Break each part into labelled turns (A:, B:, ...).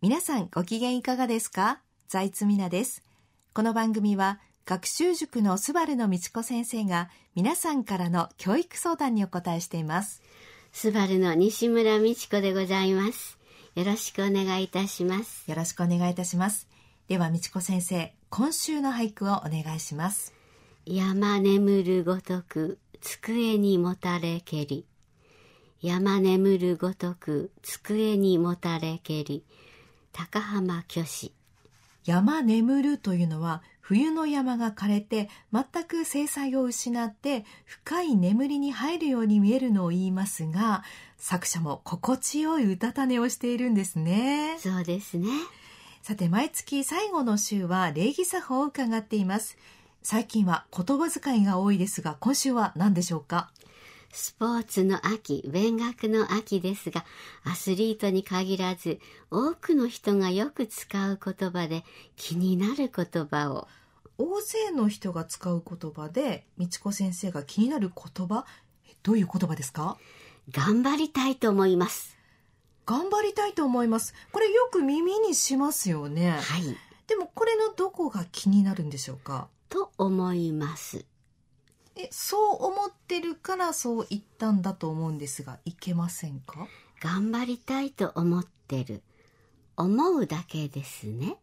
A: 皆さんご機嫌いかがですか？財津美奈です。この番組は学習塾のスバルの道子先生が皆さんからの教育相談にお答えしています。
B: スバルの西村美智子でございます。よろしくお願いいたします。
A: よろしくお願いいたします。では道子先生、今週の俳句をお願いします。
B: 山眠るごとく机にもたれけり。山眠るごとく机にもたれけり。高浜虚子。
A: 山眠るというのは冬の山が枯れて全く精彩を失って深い眠りに入るように見えるのを言いますが、作者も心地よいうたた寝をしているんですね。
B: そうですね。
A: さて、毎月最後の週は礼儀作法を伺っています。最近は言葉遣いが多いですが、今週は何でしょうか？
B: スポーツの秋、勉学の秋ですが、アスリートに限らず多くの人がよく使う言葉で気になる言葉を。
A: 大勢の人が使う言葉で道子先生が気になる言葉、どういう言葉ですか？
B: 頑張りたいと思います。
A: 頑張りたいと思います。これよく耳にしますよね。
B: はい。
A: でもこれのどこが気になるんでしょうか？
B: と思います。
A: そう思ってるからそう言ったんだと思うんですが、いけませんか？
B: 頑張りたいと思ってる。思うだけですね。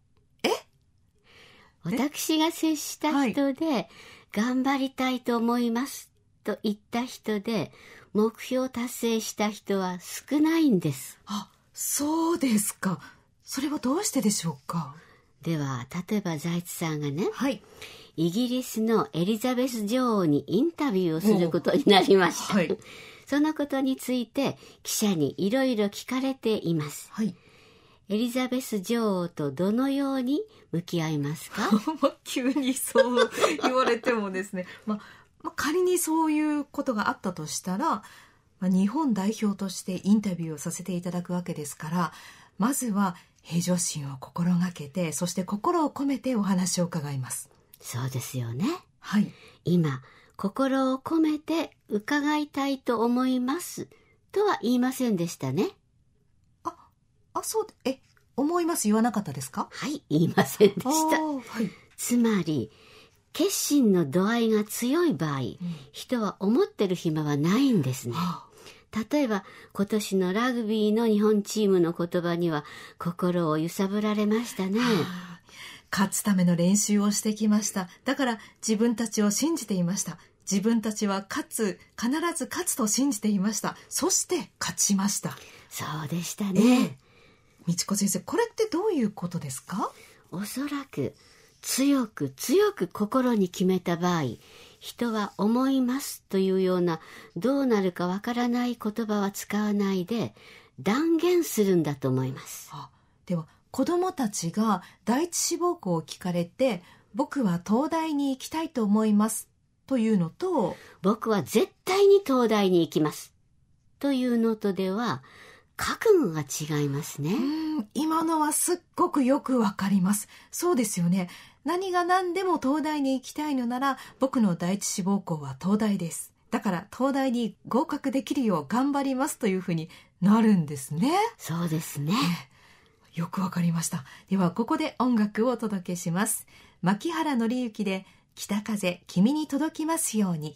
B: 私が接した人で、頑張りたいと思いますと言った人で、目標達成した人は少ないんです。
A: あ、そうですか。それはどうしてでしょうか？
B: では、例えば財津さんがね、
A: はい、
B: イギリスのエリザベス女王にインタビューをすることになりました。
A: はい、
B: そのことについて記者にいろいろ聞かれています。
A: はい、
B: エリザベス女王とどのように向き合いますか？
A: 急にそう言われてもですね、仮にそういうことがあったとしたら、日本代表としてインタビューをさせていただくわけですから、まずは平常心を心がけて、そして心を込めてお話を伺います。
B: そうですよね。
A: はい。
B: 今、心を込めて伺いたいと思いますとは言いませんでしたね。
A: そう、思います言わなかったですか？
B: はい、言いませんでした。
A: はい、
B: つまり、決心の度合いが強い場合、人は思ってる暇はないんですね。例えば、今年のラグビーの日本チームの言葉には心を揺さぶられましたね。
A: 勝つための練習をしてきました。だから自分たちを信じていました。自分たちは必ず勝つと信じていました。そして勝ちました。
B: そうでしたね。
A: 道子先生、これってどういうことですか？
B: おそらく強く心に決めた場合、人は思いますというようなどうなるかわからない言葉は使わないで断言するんだと思います。
A: では子どもたちが第一志望校を聞かれて、僕は東大に行きたいと思いますというのと、
B: 僕は絶対に東大に行きますというのとでは覚悟が違いますね。
A: 今のはすっごくよくわかります。そうですよね。何が何でも東大に行きたいのなら、僕の第一志望校は東大です。だから東大に合格できるよう頑張りますというふうになるんですね。
B: そうですね。
A: よくわかりました。ではここで音楽をお届けします。牧原紀之で北風君に届きますように。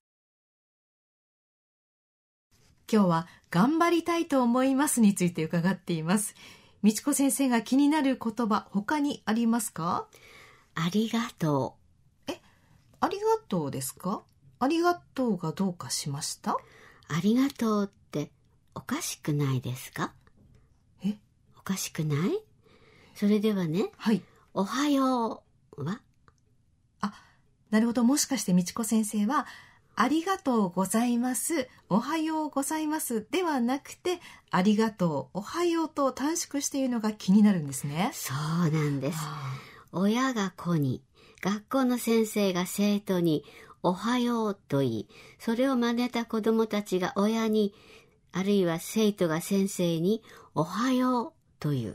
A: 今日は頑張りたいと思いますについて伺っています。道子先生が気になる言葉、他にありますか？
B: ありがと
A: う。ありがとうですか？ありがとうがどうかしました？
B: ありがとうっておかしくないですか？おかしくない？それではね、
A: はい。
B: おはようは？
A: なるほど。もしかして道子先生はありがとうございます、おはようございますではなくて、ありがとう、おはようと短縮しているのが気になるんですね。
B: そうなんです。親が子に、学校の先生が生徒におはようと言い、それを真似た子どもたちが親に、あるいは生徒が先生におはようという。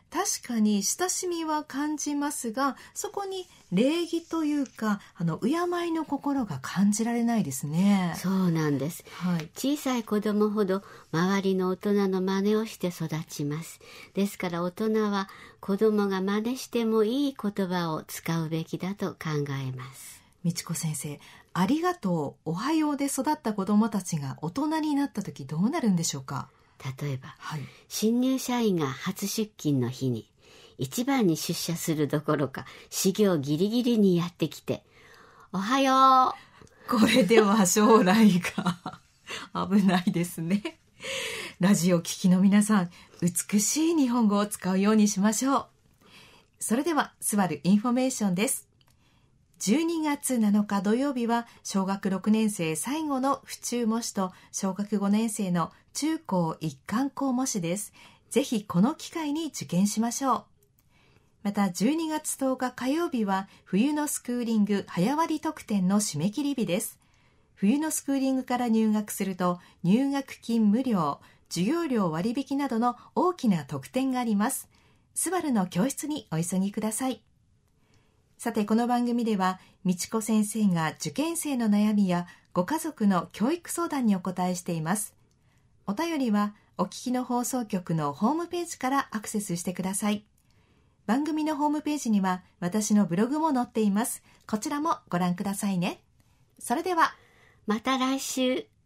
A: 確かに親しみは感じますが、そこに礼儀というか敬いの心が感じられないですね。
B: そうなんです、
A: はい、
B: 小さい子供ほど周りの大人の真似をして育ちます。ですから大人は子供が真似してもいい言葉を使うべきだと考えます。
A: 美智子先生、ありがとう、おはようで育った子供たちが大人になった時どうなるんでしょうか。
B: 例えば、
A: はい、新
B: 入社員が初出勤の日に一番に出社するどころか始業ギリギリにやってきて、おはよ
A: う。これでは将来が危ないですね。ラジオ聞きの皆さん、美しい日本語を使うようにしましょう。それではスバルインフォメーションです。12月7日土曜日は小学6年生最後の府中模試と小学5年生の中高一貫校模試です。ぜひこの機会に受験しましょう。また12月10日火曜日は冬のスクーリング早割特典の締め切り日です。冬のスクーリングから入学すると入学金無料、授業料割引などの大きな特典があります。スバルの教室にお急ぎください。さて、この番組では美智子先生が受験生の悩みやご家族の教育相談にお答えしています。お便りはお聞きの放送局のホームページからアクセスしてください。番組のホームページには私のブログも載っています。こちらもご覧くださいね。それでは
B: また来週。